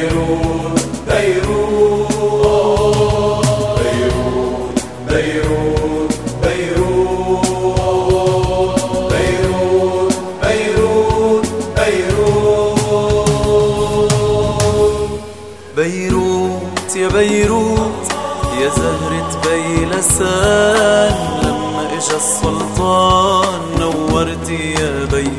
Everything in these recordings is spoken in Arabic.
بيروت بيروت بيروت بيروت بيروت بيروت بيروت بيروت بيروت يا بيروت يا زهرة بيلسان، لما اجا السلطان نورتي يا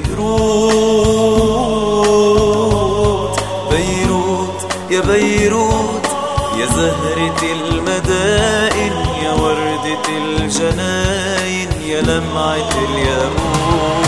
بيروت. بيروت يا بيروت يا زهرة المدائن، يا وردة الجناين، يا لمعة الياقوت.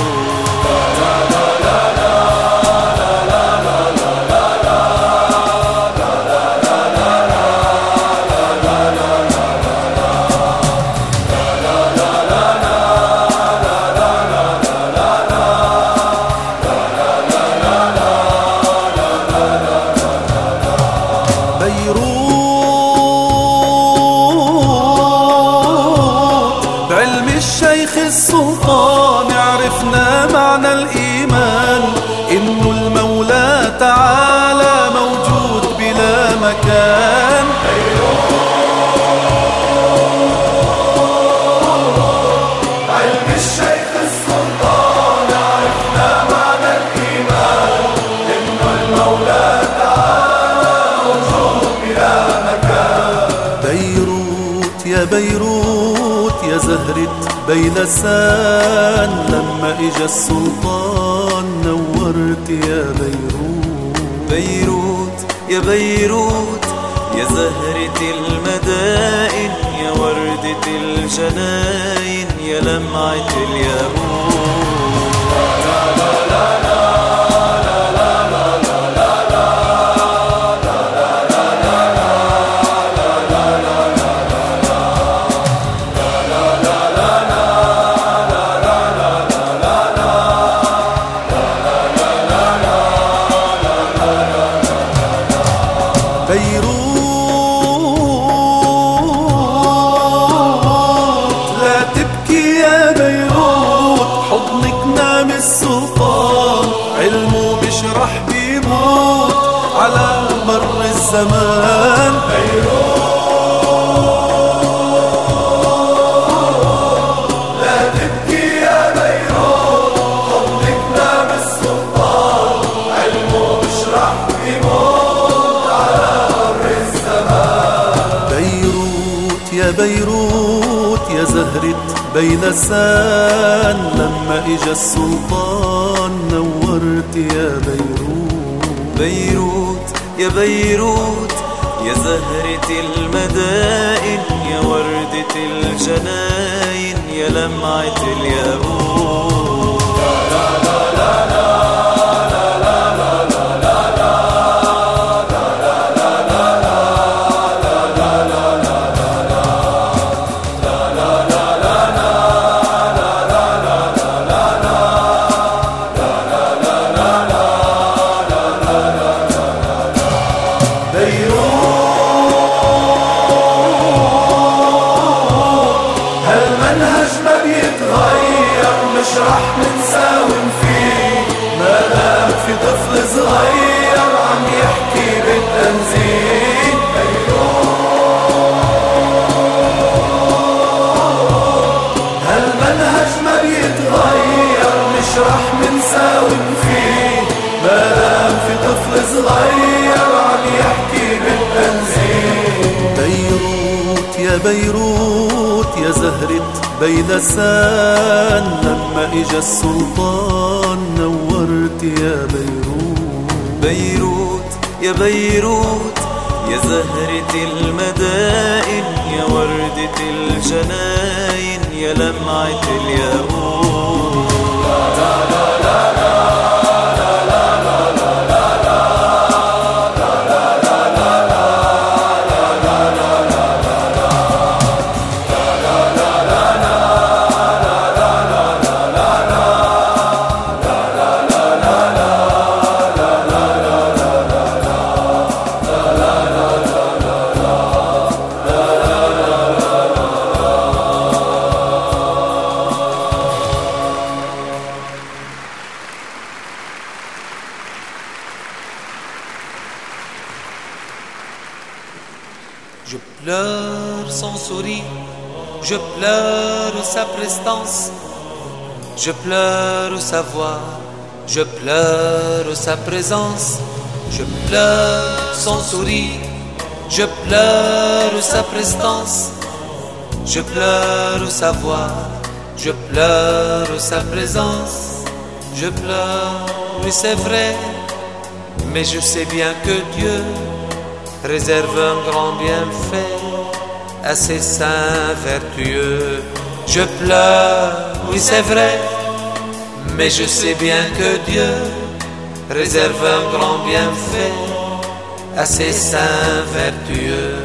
بعلم الشيخ السلطان عرفنا معنى الإيمان، إنه المولى تعالى موجود بلا مكان. بعلم الشيخ السلطان عرفنا معنى الإيمان، إنه المولى تعالى موجود بلا مكان. بيروت يا بيروت يا زهرة بيلسان، لما اجا السلطان نورت يا بيروت. بيروت يا بيروت يا زهرة المدائن، يا وردة الجناين، يا لمعة الياقوت. بيروت لا تبكي يا بيروت، حضنك نام السلطان، علمه مش رح بيموت على مر الزمان. بيروت لا تبكي يا بيروت، حضنك نام السلطان، علمه مش رح بيموت على مر الزمان. بيروت يا بيروت يا زهرة بيلسان، لما اجا السلطان نورت يا بيروت. بيروت يا بيروت يا زهرة المدائن، يا وردة الجناين، يا لمعة الياقوت. هالمنهج ما بيتغير، مش رح نساوم فيه، ما دام في طفل صغير عم يحكي بالتنزيل. هالمنهج ما بيتغير، مش رح نساوم فيه، ما دام في طفل صغير عم يحكي بالتنزيل. بيروت يا بيروت يا زهرة بيلسان، لما اجا السلطان نورت يا بيروت. بيروت يا بيروت يا زهرة المدائن، يا وردة الجناين، يا لمعة الياقوت. Je pleure son sourire, je pleure sa prestance, je pleure sa voix, je pleure sa présence. Je pleure son sourire, je pleure sa prestance, je pleure sa voix, je pleure sa présence. Je pleure, oui c'est vrai, mais je sais bien que Dieu réserve un grand bienfait à ses saints vertueux. Je pleure, oui c'est vrai, mais je sais bien que Dieu réserve un grand bienfait à ses saints vertueux.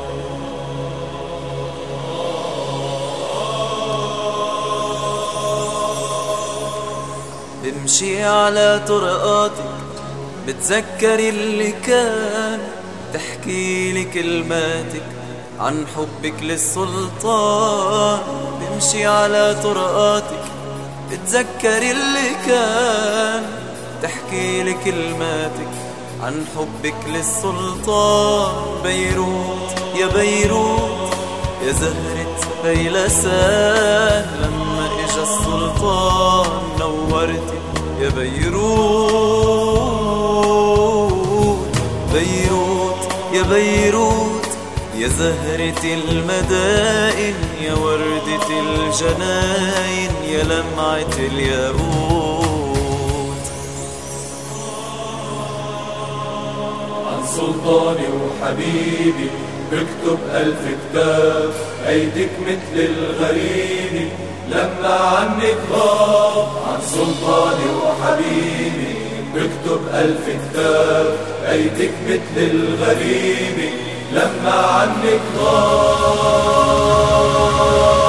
بمشي على طرقاتك بتذكري اللي كان، تحكي لي كلماتك عن حبك للسلطان. بمشي على طرقاتك بتذكري اللي كان، تحكي لي كلماتك عن حبك للسلطان. بيروت يا بيروت يا زهرة بيلسان، لما اجا السلطان نورتي يا بيروت. بيروت يا بيروت يا زهرة المدائن، يا وردة الجناين، يا لمعة الياقوت. عن سلطاني وحبيبي بكتب 1000 كتاب، أيديك مثل الغريب لما عنك غاب. عن سلطاني وحبيبي بكتب 1000 كتاب، أيديك مثل الغريب لما عنك غاب.